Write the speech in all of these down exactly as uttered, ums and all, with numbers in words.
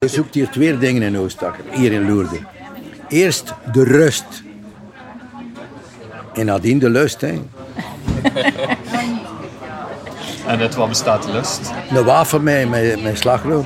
Je zoekt hier twee dingen in Oostakker, hier in Lourdes. Eerst de rust. En nadien de lust, hè. En uit wat bestaat de lust? Een wafel met, met, met slagroom.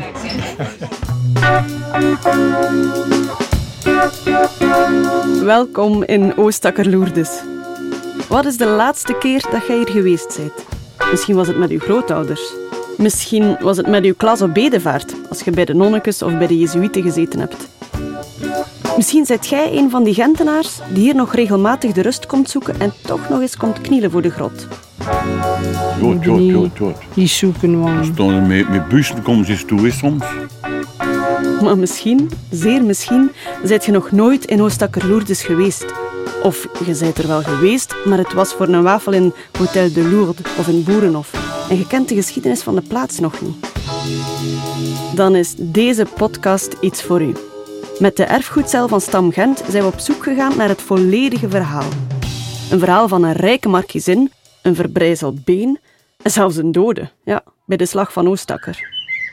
Welkom in Oostakker Lourdes. Wat is de laatste keer dat jij hier geweest bent? Misschien was het met uw grootouders. Misschien was het met uw klas op bedevaart, als je bij de nonnekes of bij de jezuïeten gezeten hebt. Misschien zijt jij een van die Gentenaars die hier nog regelmatig de rust komt zoeken en toch nog eens komt knielen voor de grot. Goed, goed, goed, goed. Die zoeken we. Staan met, met bussen komen ze eens toe, soms. Maar misschien, zeer misschien, zijt je nog nooit in Oostakker Lourdes geweest. Of je zijt er wel geweest, maar het was voor een wafel in Hotel de Lourdes of in Boerenhof. En je kent de geschiedenis van de plaats nog niet. Dan is deze podcast iets voor u. Met de erfgoedcel van Stam Gent zijn we op zoek gegaan naar het volledige verhaal. Een verhaal van een rijke markiezin, een verbrijzeld been en zelfs een dode, ja, bij de slag van Oostakker.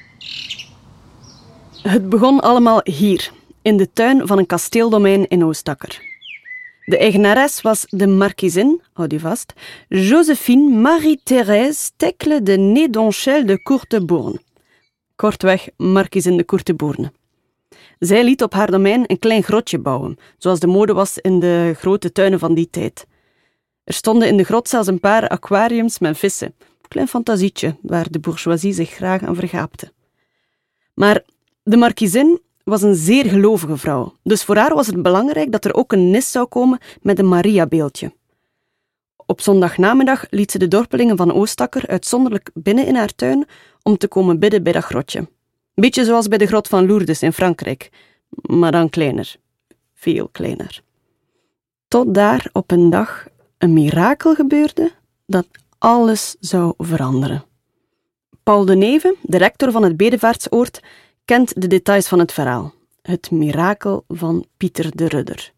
Het begon allemaal hier, in de tuin van een kasteeldomein in Oostakker. De eigenares was de markiezin, houd u vast, Josephine Marie-Thérèse Tekle de Nédonchel de Courtebourne. Kortweg, markiezin de Courtebourne. Zij liet op haar domein een klein grotje bouwen, zoals de mode was in de grote tuinen van die tijd. Er stonden in de grot zelfs een paar aquariums met vissen. Een klein fantasietje waar de bourgeoisie zich graag aan vergaapte. Maar de markiezin was een zeer gelovige vrouw, dus voor haar was het belangrijk dat er ook een nis zou komen met een Maria-beeldje. Op zondagnamiddag liet ze de dorpelingen van Oostakker uitzonderlijk binnen in haar tuin om te komen bidden bij dat grotje. Beetje zoals bij de grot van Lourdes in Frankrijk, maar dan kleiner. Veel kleiner. Tot daar op een dag een mirakel gebeurde dat alles zou veranderen. Paul de Neve, de rector van het bedevaartsoord, kent de details van het verhaal. Het mirakel van Pieter de Rudder.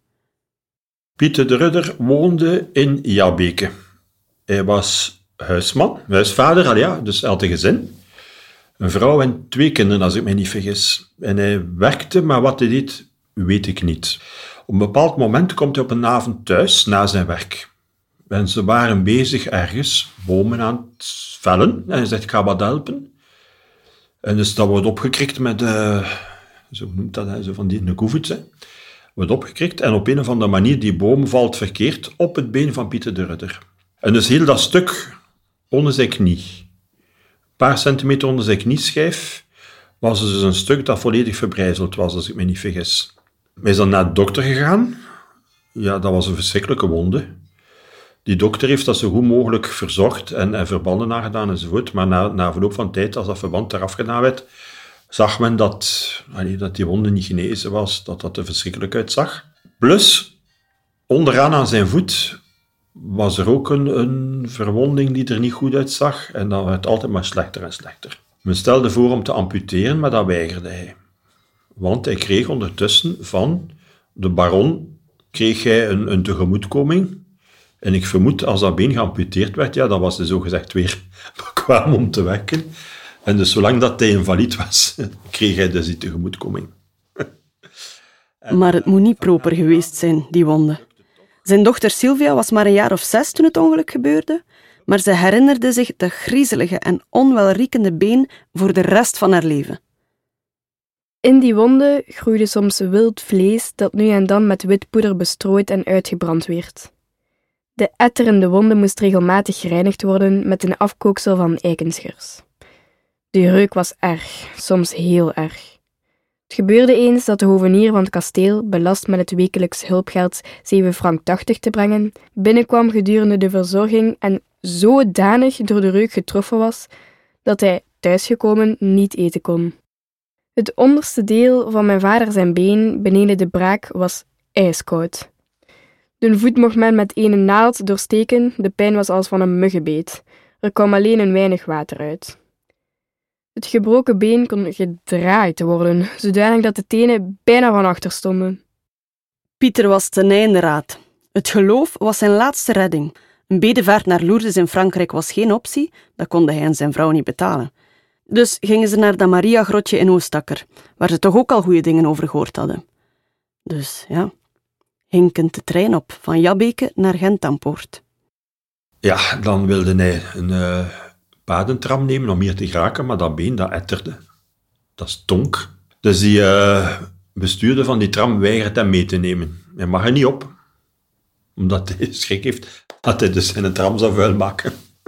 Pieter de Rudder woonde in Jabeke. Hij was huisman, huisvader, al ja, dus hij had een gezin. Een vrouw en twee kinderen, als ik me niet vergis. En hij werkte, maar wat hij deed, weet ik niet. Op een bepaald moment komt hij op een avond thuis, na zijn werk. En ze waren bezig ergens, bomen aan het vellen. En hij zegt, ik ga wat helpen. En dus dat wordt opgekrikt met, uh, zo noemt dat, hè, zo van die een koevoets, hè. Wordt opgekrikt en op een of andere manier, die boom valt verkeerd op het been van Pieter de Rudder. En dus heel dat stuk onder zijn knie, een paar centimeter onder zijn knieschijf, was dus een stuk dat volledig verbrijzeld was, als ik me niet vergis. Hij is dan naar de dokter gegaan. Ja, dat was een verschrikkelijke wonde. Die dokter heeft dat zo goed mogelijk verzorgd en, en verbanden aangedaan enzovoort. Maar na, na verloop van tijd, als dat verband eraf gedaan werd, zag men dat, allee, dat die wonde niet genezen was, dat dat er verschrikkelijk uitzag. Plus, onderaan aan zijn voet was er ook een, een verwonding die er niet goed uitzag. En dat werd altijd maar slechter en slechter. Men stelde voor om te amputeren, maar dat weigerde hij. Want hij kreeg ondertussen van de baron kreeg hij een, een tegemoetkoming. En ik vermoed, als dat been geamputeerd werd, ja, dan was hij zogezegd weer bekwaam om te werken. En dus zolang dat hij invalide was, kreeg hij dus die tegemoetkoming. Maar het moet niet proper geweest zijn, die wonde. Zijn dochter Sylvia was maar een jaar of zes toen het ongeluk gebeurde, maar ze herinnerde zich dat griezelige en onwelriekende been voor de rest van haar leven. In die wonden groeide soms wild vlees dat nu en dan met witpoeder bestrooid en uitgebrand werd. De etterende wonde moest regelmatig gereinigd worden met een afkooksel van eikenschors. De reuk was erg, soms heel erg. Het gebeurde eens dat de hovenier van het kasteel, belast met het wekelijks hulpgeld zeven frank tachtig te brengen, binnenkwam gedurende de verzorging en zodanig door de reuk getroffen was dat hij, thuisgekomen, niet eten kon. Het onderste deel van mijn vader zijn been, beneden de braak, was ijskoud. De voet mocht men met een naald doorsteken, de pijn was als van een muggenbeet. Er kwam alleen een weinig water uit. Het gebroken been kon gedraaid worden, zodanig dat de tenen bijna van achter stonden. Pieter was ten einde raad. Het geloof was zijn laatste redding. Een bedevaart naar Lourdes in Frankrijk was geen optie, dat konden hij en zijn vrouw niet betalen. Dus gingen ze naar dat Maria-grotje in Oostakker, waar ze toch ook al goede dingen over gehoord hadden. Dus ja, hinkend de trein op, van Jabbeke naar Gent-Ampoort. Ja, dan wilde hij een uh, padentram nemen om hier te geraken, maar dat been, dat etterde. Dat stonk. Dus die uh, bestuurder van die tram weigert hem mee te nemen. Hij mag er niet op, omdat hij schrik heeft dat hij dus zijn tram zou vuilmaken.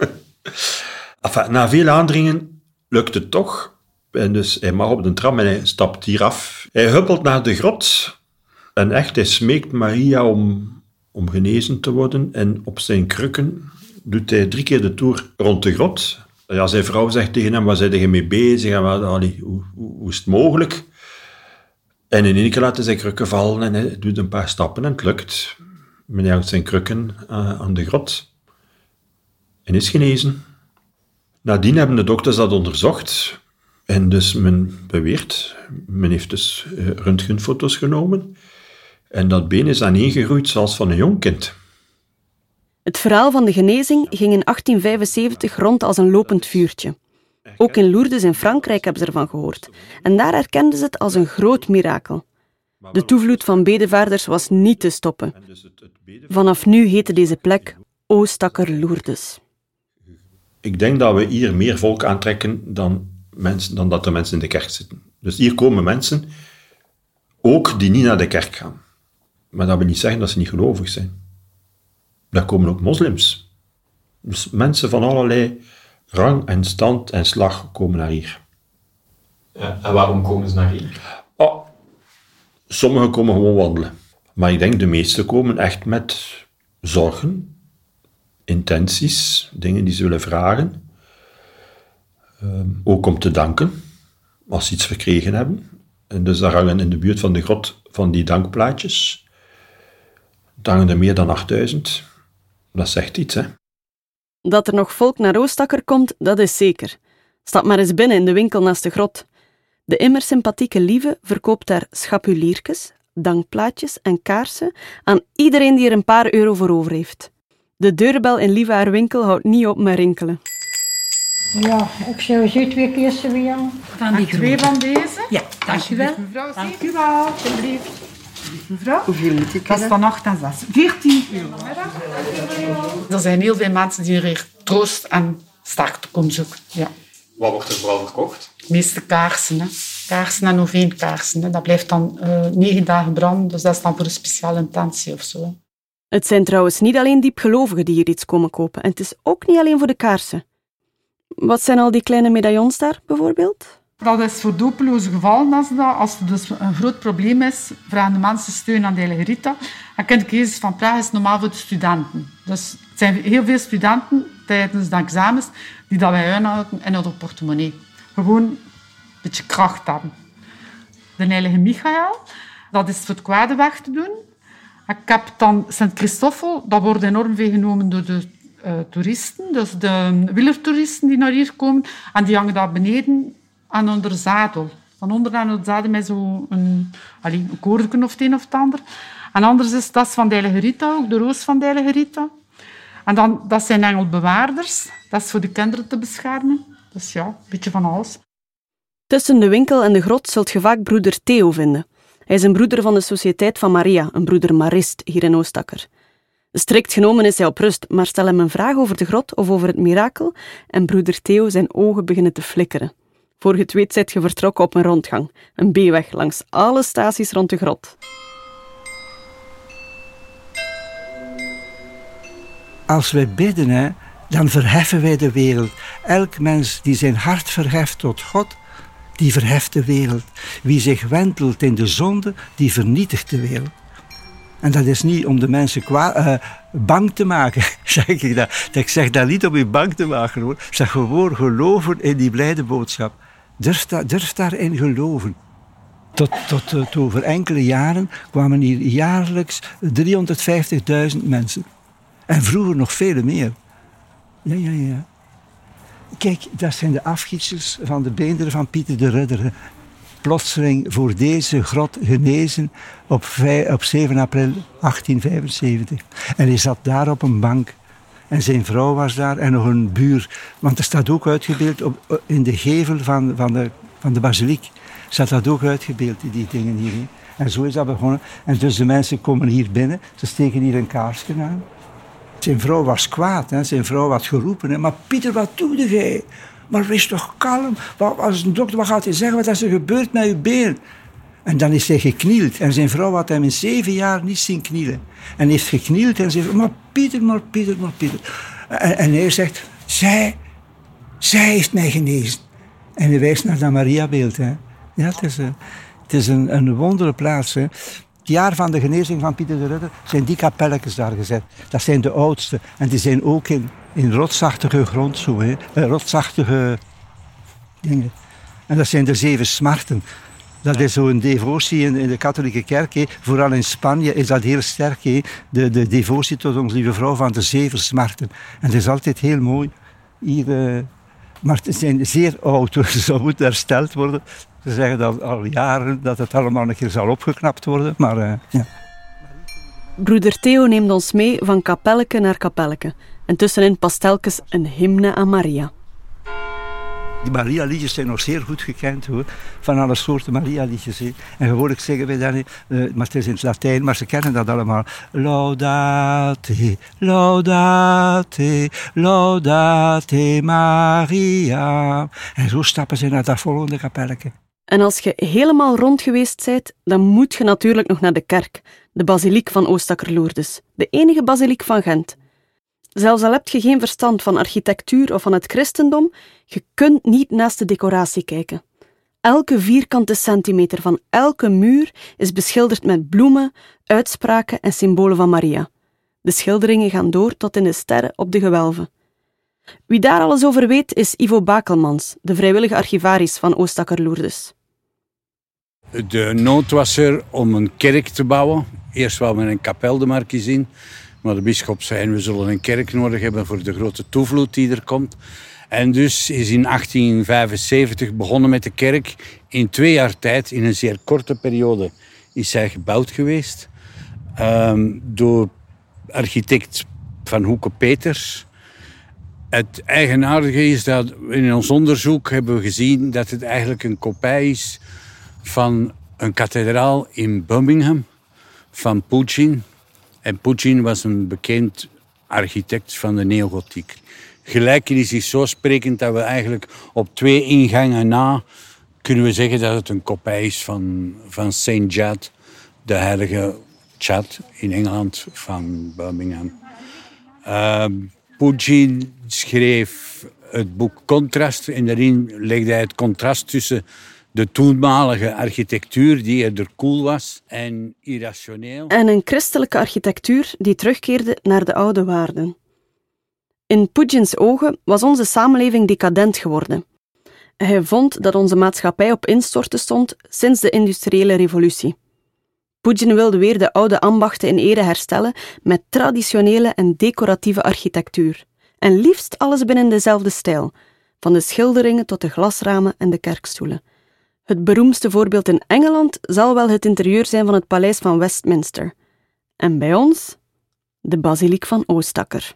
Enfin, na veel aandringen lukt het toch. En dus hij mag op de tram en hij stapt hier af. Hij huppelt naar de grot en echt, hij smeekt Maria om, om genezen te worden. En op zijn krukken doet hij drie keer de toer rond de grot. Ja, zijn vrouw zegt tegen hem, waar zijn je mee bezig? En wat, allee, hoe, hoe, hoe is het mogelijk? En in één keer laat hij zijn krukken vallen en hij doet een paar stappen en het lukt. Men hangt zijn krukken uh, aan de grot en is genezen. Nadien hebben de dokters dat onderzocht en dus men beweert, men heeft dus uh, röntgenfoto's genomen en dat been is aaneengegroeid zoals van een jong kind. Het verhaal van de genezing ging in achttien vijfenzeventig rond als een lopend vuurtje. Ook in Lourdes in Frankrijk hebben ze ervan gehoord. En daar erkenden ze het als een groot mirakel. De toevloed van bedevaarders was niet te stoppen. Vanaf nu heette deze plek Oostakker-Lourdes. Ik denk dat we hier meer volk aantrekken dan, mensen, dan dat er mensen in de kerk zitten. Dus hier komen mensen, ook die niet naar de kerk gaan. Maar dat wil niet zeggen dat ze niet gelovig zijn. Daar komen ook moslims. Dus mensen van allerlei rang en stand en slag komen naar hier. Ja, en waarom komen ze naar hier? Oh, sommigen komen gewoon wandelen. Maar ik denk de meesten komen echt met zorgen, intenties, dingen die ze willen vragen. Um, ook om te danken, als ze iets verkregen hebben. En dus daar hangen in de buurt van de grot van die dankplaatjes. Daar hangen er meer dan achtduizend. Dat zegt iets, hè. Dat er nog volk naar Oostakker komt, dat is zeker. Stap maar eens binnen in de winkel naast de grot. De immer sympathieke Lieve verkoopt daar schapuliertjes, dankplaatjes en kaarsen aan iedereen die er een paar euro voor over heeft. De deurbel in Lieve haar winkel houdt niet op met rinkelen. Ja, ik zou zo twee keer weer. Van die twee van deze? Ja, dankjewel. Mevrouw, dank u wel, alsjeblieft. Mevrouw? Hoeveel moet ik Dat is dan acht en zes. veertien euro. Er zijn heel veel mensen die hier troost en sterkte komen zoeken. Ja. Wat wordt er vooral verkocht? De meeste kaarsen. Hè. Kaarsen en oveenkaarsen. Hè. Dat blijft dan uh, negen dagen branden, dus dat is dan voor een speciale intentie of zo. Hè. Het zijn trouwens niet alleen diepgelovigen die hier iets komen kopen. En het is ook niet alleen voor de kaarsen. Wat zijn al die kleine medaillons daar, bijvoorbeeld? Dat is voor dopeloze gevallen. Als, dat, als er dus een groot probleem is, vragen de mensen steun aan de Heilige Rita. En Kind Jezus van Praag is normaal voor de studenten. Dus het zijn heel veel studenten tijdens de examens die dat wij uithouden in hun portemonnee. Gewoon een beetje kracht hebben. De Heilige Michael, dat is voor het kwade weg te doen. Ik heb dan Sint-Christoffel, dat wordt enorm veel genomen door de uh, toeristen. Dus de wielertoeristen die naar hier komen. En die hangen daar beneden aan onder zadel. Van onder aan het zadel met zo'n een, een koordeken of het een of het ander. En anders is dat van de Heilige Rita ook, de roos van de Heilige Rita. En dan, dat zijn engelbewaarders. Dat is voor de kinderen te beschermen. Dus ja, een beetje van alles. Tussen de winkel en de grot zult je vaak broeder Theo vinden. Hij is een broeder van de Sociëteit van Maria, een broeder Marist hier in Oostakker. Strikt genomen is hij op rust, maar stel hem een vraag over de grot of over het mirakel en broeder Theo zijn ogen beginnen te flikkeren. Voor je het weet zijt je vertrokken op een rondgang, een B-weg langs alle staties rond de grot. Als wij bidden, hè, dan verheffen wij de wereld. Elk mens die zijn hart verheft tot God, die verheft de wereld. Wie zich wentelt in de zonde, die vernietigt de wereld. En dat is niet om de mensen kwa- uh, bang te maken, zeg ik dat. Ik zeg dat niet om je bang te maken, hoor. Ik zeg gewoon geloven in die blijde boodschap. Durf, da- durf daarin geloven. Tot, tot, tot over enkele jaren kwamen hier jaarlijks driehonderdvijftigduizend mensen. En vroeger nog vele meer. Ja, ja, ja. Kijk, dat zijn de afgietsels van de beenderen van Pieter de Rudder. Plotseling voor deze grot genezen op, vijf, op zeven april achttien vijfenzeventig. En hij zat daar op een bank. En zijn vrouw was daar en nog een buur. Want er staat ook uitgebeeld op, in de gevel van, van, de, van de basiliek. Staat dat ook uitgebeeld, die dingen hier. He. En zo is dat begonnen. En dus de mensen komen hier binnen. Ze steken hier een kaarsje aan. Zijn vrouw was kwaad. Hè. Zijn vrouw had geroepen. Hè. Maar Pieter, wat doe jij? Maar wees toch kalm. Wat, als een dokter, wat gaat hij zeggen? Wat is er gebeurd met je been? En dan is hij geknield. En zijn vrouw had hem in zeven jaar niet zien knielen. En heeft geknield en zegt, maar Pieter, maar Pieter, maar Pieter. En, en hij zegt, zij, zij heeft mij genezen. En hij wijst naar dat Mariabeeld. Hè. Ja, het is, een, het is een, een wondere plaats. Hè. Het jaar van de genezing van Pieter de Rudder zijn die kapelletjes daar gezet. Dat zijn de oudste. En die zijn ook in, in rotsachtige grond zo. Hè. Uh, rotsachtige dingen. En dat zijn de zeven smarten. Dat is zo'n devotie in, in de katholieke kerk. He. Vooral in Spanje is dat heel sterk. He. De, de devotie tot onze lieve vrouw van de zeven smarten. En dat is altijd heel mooi. Hier, uh, maar het zijn zeer oud. Ze zou moeten hersteld worden. Ze zeggen dat al jaren dat het allemaal een keer zal opgeknapt worden. Maar, uh, ja. Broeder Theo neemt ons mee van kapelleke naar kapelleke. En tussenin pastelkes een hymne aan Maria. Die Maria-liedjes zijn nog zeer goed gekend, hoor. Van alle soorten Maria-liedjes. He. En gewoonlijk zeggen wij dat niet, uh, maar het is in het Latijn, maar ze kennen dat allemaal. Laudate, laudate, laudate Maria. En zo stappen ze naar dat volgende kapelletje. En als je helemaal rond geweest bent, dan moet je natuurlijk nog naar de kerk. De basiliek van Oostakker-Lourdes. De enige basiliek van Gent. Zelfs al heb je geen verstand van architectuur of van het christendom, je kunt niet naast de decoratie kijken. Elke vierkante centimeter van elke muur is beschilderd met bloemen, uitspraken en symbolen van Maria. De schilderingen gaan door tot in de sterren op de gewelven. Wie daar alles over weet is Ivo Bakelmans, de vrijwillige archivaris van Oostakker-Lourdes. De nood was er om een kerk te bouwen. Eerst wel met een kapel de Markiezijn. Maar de bisschop zei, we zullen een kerk nodig hebben voor de grote toevloed die er komt. En dus is in achttien vijfenzeventig begonnen met de kerk. In twee jaar tijd, in een zeer korte periode, is zij gebouwd geweest. Um, door architect Van Hoeke Peters. Het eigenaardige is dat in ons onderzoek hebben we gezien dat het eigenlijk een kopie is van een kathedraal in Birmingham van Pugin. En Pugin was een bekend architect van de neogotiek. Gelijkenis is zo sprekend dat we eigenlijk op twee ingangen na kunnen we zeggen dat het een kopie is van, van Saint Chad, de heilige Chad in Engeland van Birmingham. Uh, Pugin schreef het boek Contrast en daarin legde hij het contrast tussen de toenmalige architectuur die eerder cool was en irrationeel. En een christelijke architectuur die terugkeerde naar de oude waarden. In Pugins ogen was onze samenleving decadent geworden. Hij vond dat onze maatschappij op instorten stond sinds de industriële revolutie. Pugin wilde weer de oude ambachten in ere herstellen met traditionele en decoratieve architectuur. En liefst alles binnen dezelfde stijl, van de schilderingen tot de glasramen en de kerkstoelen. Het beroemdste voorbeeld in Engeland zal wel het interieur zijn van het paleis van Westminster. En bij ons, de basiliek van Oostakker.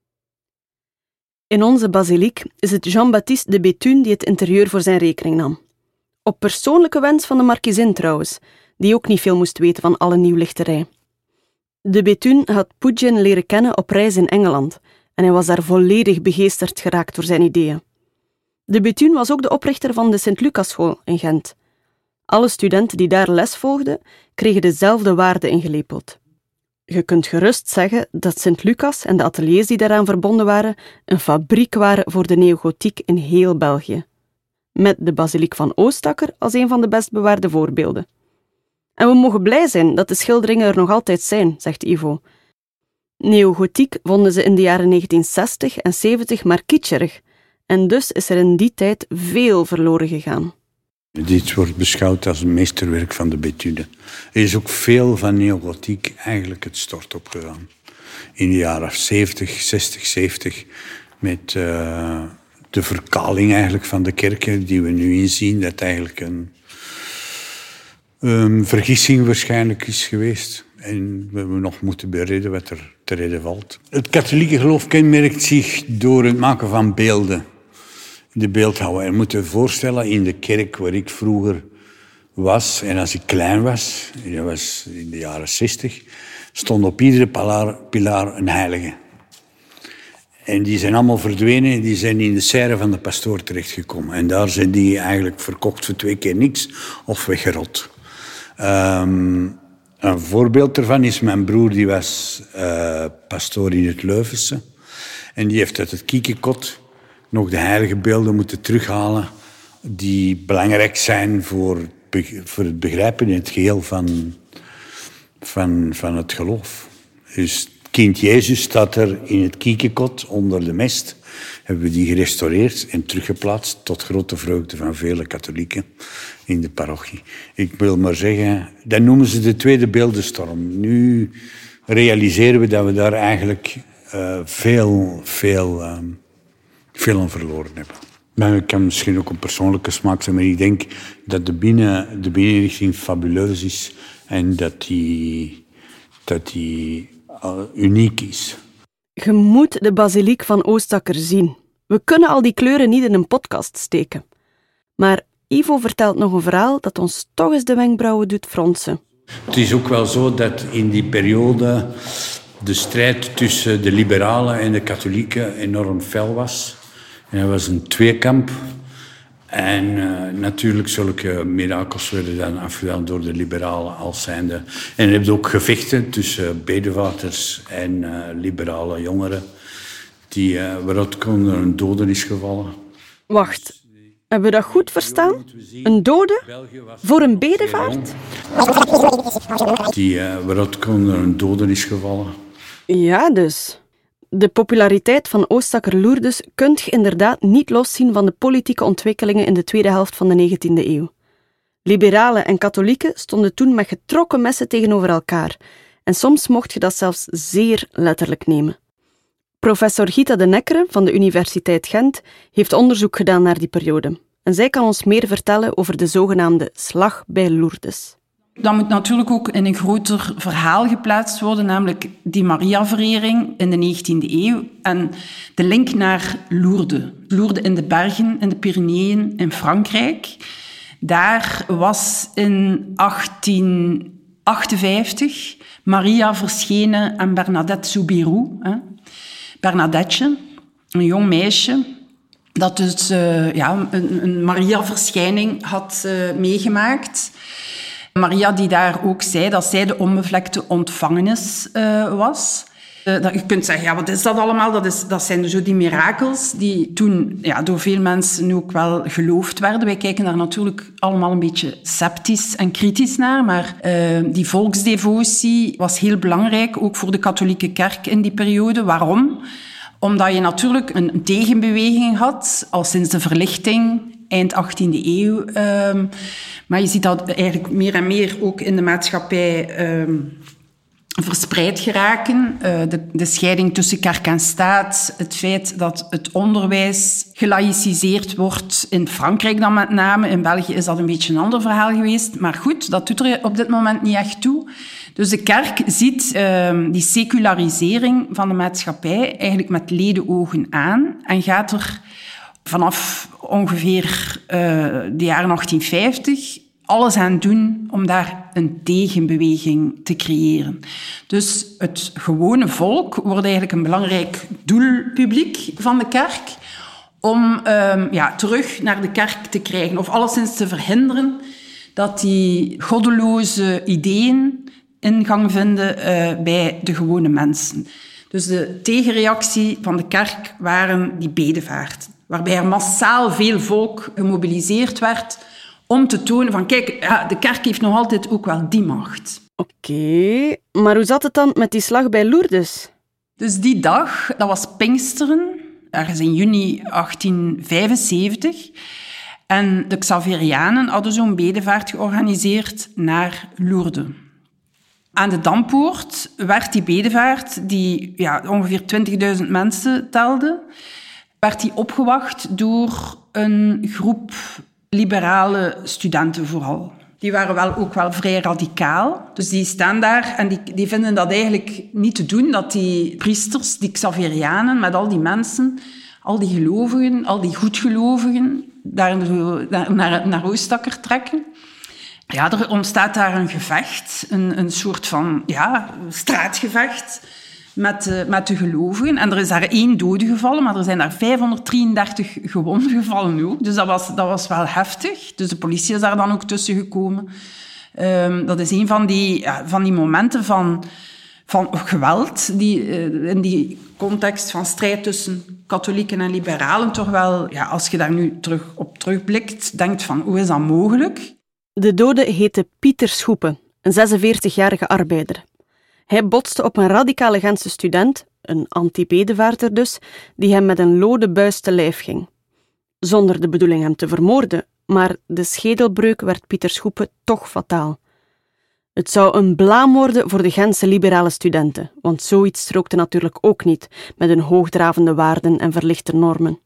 In onze basiliek is het Jean-Baptiste de Béthune die het interieur voor zijn rekening nam. Op persoonlijke wens van de markiezin trouwens, die ook niet veel moest weten van alle nieuwlichterij. De Béthune had Pugin leren kennen op reis in Engeland en hij was daar volledig begeesterd geraakt door zijn ideeën. De Béthune was ook de oprichter van de Sint-Lucas-school in Gent. Alle studenten die daar les volgden, kregen dezelfde waarden ingelepeld. Je kunt gerust zeggen dat Sint-Lucas en de ateliers die daaraan verbonden waren een fabriek waren voor de neogotiek in heel België. Met de basiliek van Oostakker als een van de best bewaarde voorbeelden. En we mogen blij zijn dat de schilderingen er nog altijd zijn, zegt Ivo. Neogotiek vonden ze in de jaren negentien zestig en zeventig maar kitscherig. En dus is er in die tijd veel verloren gegaan. Dit wordt beschouwd als een meesterwerk van de Béthune. Er is ook veel van neogotiek eigenlijk het stort opgegaan. In de jaren zeventig, zestig, zeventig... met uh, de verkaling eigenlijk van de kerken die we nu inzien. Dat eigenlijk een, een vergissing waarschijnlijk is geweest. En we hebben nog moeten beredden wat er te redden valt. Het katholieke geloof kenmerkt zich door het maken van beelden. De beeldhouwer. Je moet je voorstellen, in de kerk waar ik vroeger was, en als ik klein was, dat was in de jaren zestig, stond op iedere pilaar, pilaar een heilige. En die zijn allemaal verdwenen en die zijn in de serre van de pastoor terechtgekomen. En daar zijn die eigenlijk verkocht voor twee keer niks of weggerot. Um, een voorbeeld daarvan is mijn broer, die was uh, pastoor in het Leuvense. En die heeft uit het Kiekekot nog de heilige beelden moeten terughalen die belangrijk zijn voor, voor het begrijpen in het geheel van, van, van het geloof. Dus kind Jezus staat er in het Kiekekot onder de mest. Hebben we die gerestaureerd en teruggeplaatst tot grote vreugde van vele katholieken in de parochie. Ik wil maar zeggen, dat noemen ze de tweede beeldenstorm. Nu realiseren we dat we daar eigenlijk uh, veel, veel, uh, veel aan verloren hebben. Maar ik kan misschien ook een persoonlijke smaak zijn, maar ik denk dat de, binnen, de binnenrichting fabuleus is en dat die, dat die uh, uniek is. Je moet de basiliek van Oostakker zien. We kunnen al die kleuren niet in een podcast steken. Maar Ivo vertelt nog een verhaal dat ons toch eens de wenkbrauwen doet fronsen. Het is ook wel zo dat in die periode de strijd tussen de liberalen en de katholieken enorm fel was. En dat was een tweekamp. En uh, natuurlijk zulke mirakels werden dan afgedaan door de liberalen als zijnde. En je hebt ook gevechten tussen bedevaarters en uh, liberale jongeren, die, uh, waaruit kon er een dode is gevallen. Wacht, hebben we dat goed verstaan? Een dode? Voor een bedevaart? Die, uh, waaruit kon er een dode is gevallen. Ja, dus. De populariteit van Oostakker Lourdes kunt je inderdaad niet loszien van de politieke ontwikkelingen in de tweede helft van de negentiende eeuw. Liberalen en katholieken stonden toen met getrokken messen tegenover elkaar. En soms mocht je dat zelfs zeer letterlijk nemen. Professor Gita de Nekkeren van de Universiteit Gent heeft onderzoek gedaan naar die periode. En zij kan ons meer vertellen over de zogenaamde slag bij Lourdes. Dat moet natuurlijk ook in een groter verhaal geplaatst worden, namelijk die Maria-verering in de negentiende eeuw en de link naar Lourdes. Lourdes in de bergen, in de Pyreneeën, in Frankrijk. Daar was in achttien achtenvijftig Maria verschenen aan Bernadette Soubirous. Hè. Bernadette, een jong meisje, dat dus uh, ja, een, een Maria-verschijning had uh, meegemaakt. Maria die daar ook zei dat zij de onbevlekte ontvangenis uh, was. Uh, dat je kunt zeggen, ja, wat is dat allemaal? Dat, is, dat zijn dus zo die mirakels die toen ja, door veel mensen ook wel geloofd werden. Wij kijken daar natuurlijk allemaal een beetje sceptisch en kritisch naar, maar uh, die volksdevotie was heel belangrijk, ook voor de katholieke kerk in die periode. Waarom? Omdat je natuurlijk een tegenbeweging had, al sinds de verlichting, eind achttiende eeuw. Um, maar je ziet dat eigenlijk meer en meer ook in de maatschappij um, verspreid geraken. Uh, de, de scheiding tussen kerk en staat, het feit dat het onderwijs gelaïciseerd wordt, in Frankrijk dan met name. In België is dat een beetje een ander verhaal geweest. Maar goed, dat doet er op dit moment niet echt toe. Dus de kerk ziet uh, die secularisering van de maatschappij eigenlijk met ledenogen aan en gaat er vanaf ongeveer uh, de jaren achttien vijftig alles aan doen om daar een tegenbeweging te creëren. Dus het gewone volk wordt eigenlijk een belangrijk doelpubliek van de kerk om um, ja, terug naar de kerk te krijgen of alleszins te verhinderen dat die goddeloze ideeën ingang vinden uh, bij de gewone mensen. Dus de tegenreactie van de kerk waren die bedevaart, waarbij er massaal veel volk gemobiliseerd werd om te tonen van, kijk, ja, de kerk heeft nog altijd ook wel die macht. Oké, okay, maar hoe zat het dan met die slag bij Lourdes? Dus die dag, dat was Pinksteren, ergens in juni achttien vijfenzeventig. En de Xaverianen hadden zo'n bedevaart georganiseerd naar Lourdes. Aan de Dampoort werd die bedevaart, die ja, ongeveer twintigduizend mensen telde, werd die opgewacht door een groep liberale studenten vooral. Die waren wel ook wel vrij radicaal. Dus die staan daar en die, die vinden dat eigenlijk niet te doen, dat die priesters, die Xaverianen, met al die mensen, al die gelovigen, al die goedgelovigen, daar naar, naar, naar Oostakker trekken. Ja, er ontstaat daar een gevecht, een, een soort van ja, straatgevecht met de, met de gelovigen. En er is daar één dode gevallen, maar er zijn daar vijfhonderddrieëndertig gewonden gevallen ook. Dus dat was, dat was wel heftig. Dus de politie is daar dan ook tussen gekomen. Um, dat is een van die, ja, van die momenten van, van geweld, die uh, in die context van strijd tussen katholieken en liberalen toch wel, ja, als je daar nu terug op terugblikt, denkt van, hoe is dat mogelijk? De dode heette Pieter Schoepe, een zesenveertigjarige arbeider. Hij botste op een radicale Gentse student, een anti-bedevaarter dus, die hem met een lode buis te lijf ging. Zonder de bedoeling hem te vermoorden, maar de schedelbreuk werd Pieter Schoepe toch fataal. Het zou een blaam worden voor de Gentse liberale studenten, want zoiets strookte natuurlijk ook niet met hun hoogdravende waarden en verlichte normen.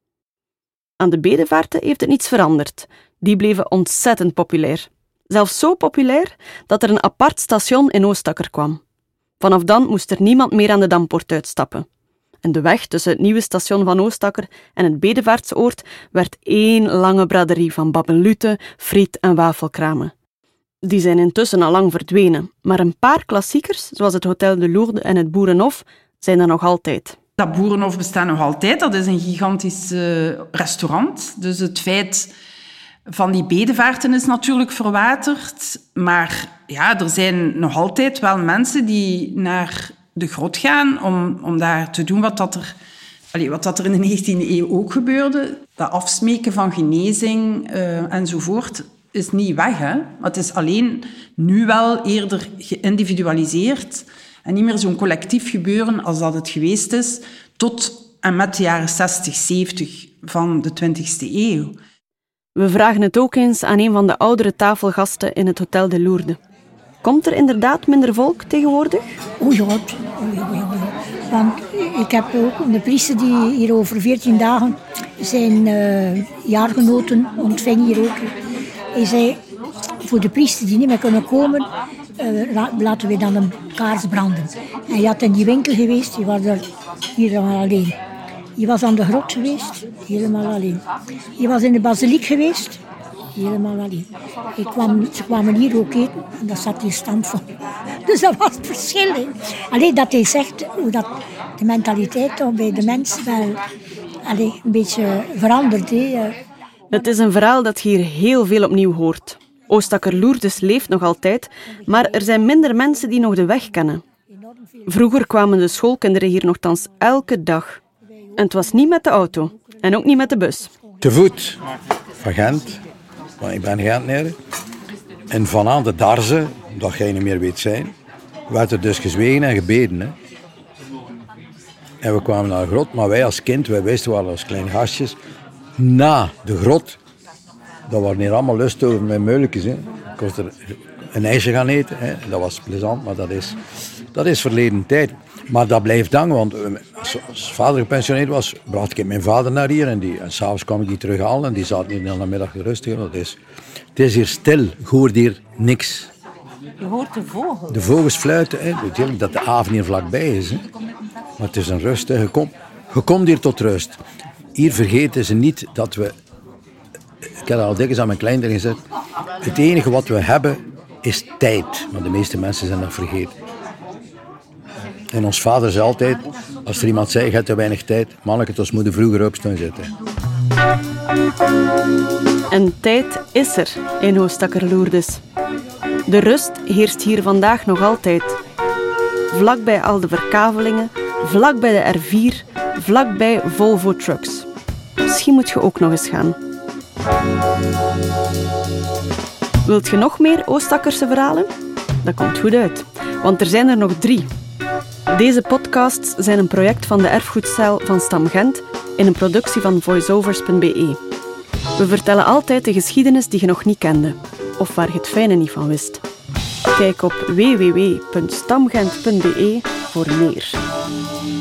Aan de bedevaarten heeft het niets veranderd. Die bleven ontzettend populair. Zelfs zo populair dat er een apart station in Oostakker kwam. Vanaf dan moest er niemand meer aan de Dampoort uitstappen. En de weg tussen het nieuwe station van Oostakker en het bedevaartsoord werd één lange braderie van babbeluten, friet en wafelkramen. Die zijn intussen al lang verdwenen, maar een paar klassiekers, zoals het Hotel de Lourdes en het Boerenhof, zijn er nog altijd. Dat Boerenhof bestaat nog altijd, dat is een gigantisch uh, restaurant. Dus het feit van die bedevaarten is natuurlijk verwaterd, maar ja, er zijn nog altijd wel mensen die naar de grot gaan om, om daar te doen wat, dat er, allez, wat dat er in de negentiende eeuw ook gebeurde. Dat afsmeken van genezing uh, enzovoort is niet weg, hè? Maar het is alleen nu wel eerder geïndividualiseerd en niet meer zo'n collectief gebeuren als dat het geweest is tot en met de jaren zestig, zeventig van de twintigste eeuw. We vragen het ook eens aan een van de oudere tafelgasten in het Hotel de Lourdes. Komt er inderdaad minder volk tegenwoordig? O ja, want ik heb ook de priester die hier over veertien dagen zijn uh, jaargenoten ontving hier ook. Hij zei, voor de priester die niet meer kunnen komen, uh, laten we dan een kaars branden. En je had in die winkel geweest, die was er helemaal alleen. Je was aan de grot geweest, helemaal alleen. Je was in de basiliek geweest, helemaal alleen. Ik kwam, ze kwamen hier ook eten en dat zat hier stampvol. Dus dat was het verschil. Hè. Alleen dat hij zegt hoe dat de mentaliteit toch bij de mensen wel allee, een beetje verandert. Hè. Het is een verhaal dat je hier heel veel opnieuw hoort. Oostakker Lourdes leeft nog altijd, maar er zijn minder mensen die nog de weg kennen. Vroeger kwamen de schoolkinderen hier nogthans elke dag. En het was niet met de auto. En ook niet met de bus. Te voet van Gent. Want ik ben Gentenaar. En vanaan de Darze, dat jij niet meer weet zijn, werd er dus gezwegen en gebeden. Hè. En we kwamen naar de grot, maar wij als kind, wij wisten wel als kleine gastjes, na de grot, dat waren hier allemaal lust over met meulekjes. Hè. Ik was er een ijsje gaan eten, hè. Dat was plezant, maar dat is, dat is verleden tijd. Maar dat blijft hangen, want als, als vader gepensioneerd was, bracht ik mijn vader naar hier en, die, en s'avonds kwam ik die terughalen en die zat hier in de middag rustig. Het is, het is hier stil, je hoort hier niks. Je hoort de vogels. De vogels fluiten, hè. Natuurlijk dat de avond hier vlakbij is. Hè. Maar het is een rust, hè. Je, komt, je komt hier tot rust. Hier vergeten ze niet dat we, ik heb dat al dikwijls aan mijn kleinder gezegd, het enige wat we hebben is tijd. Maar de meeste mensen zijn dat vergeten. En ons vader zei altijd, als er iemand zei, je hebt te weinig tijd, manneke, dus moeten vroeger opstaan zitten. En tijd is er in Oostakker Lourdes. De rust heerst hier vandaag nog altijd. Vlakbij al de verkavelingen, vlakbij de R vier, vlakbij Volvo Trucks. Misschien moet je ook nog eens gaan. Wilt je nog meer Oostakkerse verhalen? Dat komt goed uit, want er zijn er nog drie. Deze podcasts zijn een project van de erfgoedcel van Stam Gent in een productie van voiceovers punt b e. We vertellen altijd de geschiedenis die je nog niet kende, of waar je het fijne niet van wist. Kijk op w w w punt stamgent punt b e voor meer.